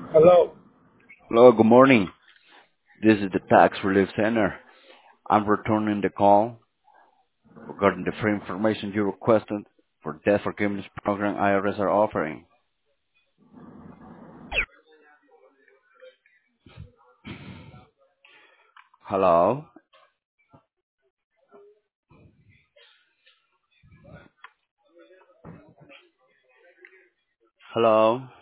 Hello. Hello, good morning. This is the Tax Relief Center. I'm returning the call regarding the free information you requested for debt forgiveness program IRS are offering. Hello? Hello?